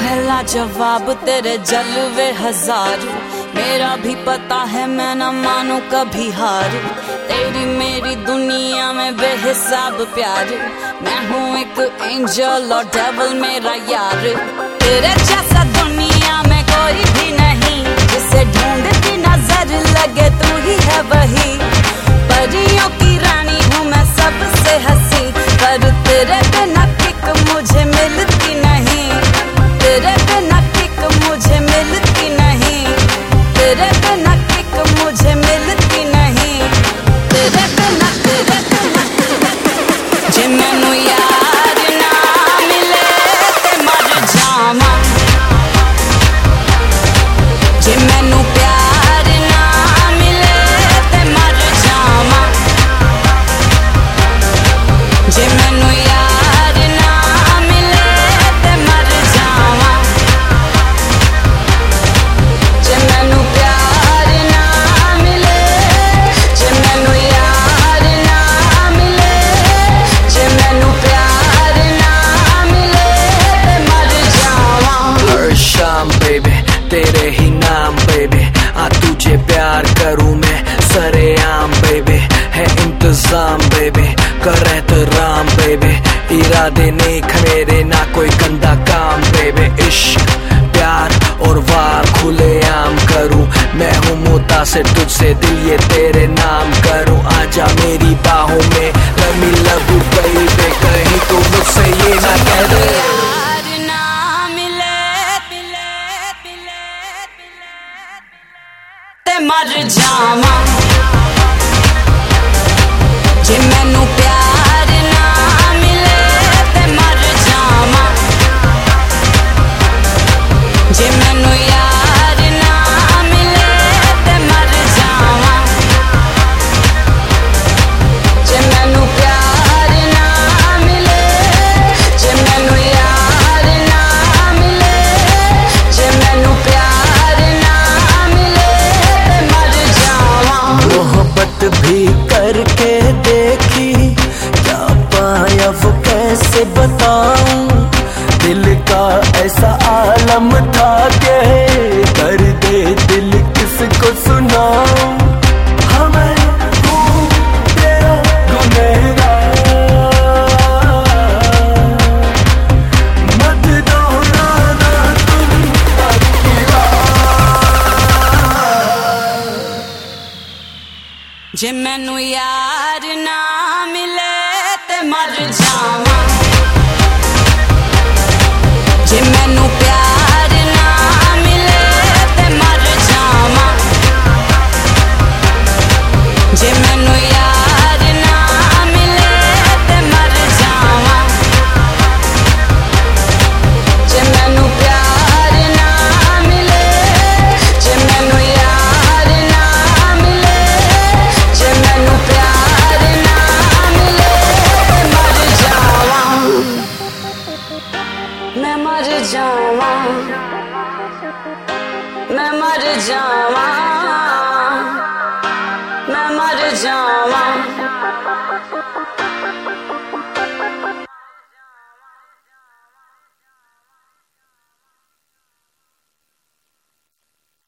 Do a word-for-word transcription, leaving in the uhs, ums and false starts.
है लाजवाब तेरे जलवे हजार, मेरा भी पता है मैं न मानू कभी हार। तेरी मेरी दुनिया में बेहिसाब प्यार, मैं हूँ एक एंजल और डेविल मेरा यार। तेरे जैसा दुनिया में कोई भी नहीं, जिसे ढूंढती नजर लगे तू ही है वही। परियों की रानी हूँ मैं सबसे हंसी, पर तेरे बिना किक मुझे मिलती नहीं। तेरे बिना किक मुझे मिलती नहीं। तेरे बिना किक मुझे मिलती नहीं। तेरे बिना तेरे बिना जे मैनू यार ना मिले ते मर जावां, जे मैनू प्यार ना मिले ते मर जावां, जे मैनू यार ना मिले ते मर जावां, जे मैनू प्यार ना मिले, जे मैनू यार ना मिले, जे मैनू प्यार ना मिले ते मर जावां। हर शाम बेबी तेरे ही नाम बेबी, आ तुझे प्यार करूं मैं सरेआम बेबी। है इंतजाम बेबी कर एहतराम बेबी, इरादे नेक मेरे ना कोई गंदा काम बेबी। इश्क प्यार और वार खुले आम करूं, मैं हूँ मुतासिर तुझसे दिल ये तेरे नाम करूं। आजा मेरी बाहों में रमी लबू बेबी, कहीं तो मुझसे ये ना कह दे यार ना मिले ते मर जावां, जे मैनू प्यार ना मिले ते मर जावां, जे मैनू यार ना मिले ते मर जावां, जे मैनू प्यार ना मिले, जे मैनू यार ना मिले, जे मैनू प्यार ना मिले ते मर जावां। मोहब्बत भी करके देखी, क्या पाया वो कैसे बताऊं। दिल का ऐसा आलम था के दर्द दिल किसको सुनाऊं। हमें हूँ तेरा गुनहगार, मत दोहराना तुम अब की बात। जे मैनू यार ना मिले ते मर जावां, जे मैनू प्यार ना मिले ते मर जावां, जे मैनू यार ना मिले ते मर जावां, जे मैनू प्यार ना मिले, जे मैनू यार ना मिले, जे मैनू प्यार ना मिले ते मर जावां, मैं मर जावां, मैं मर जावां।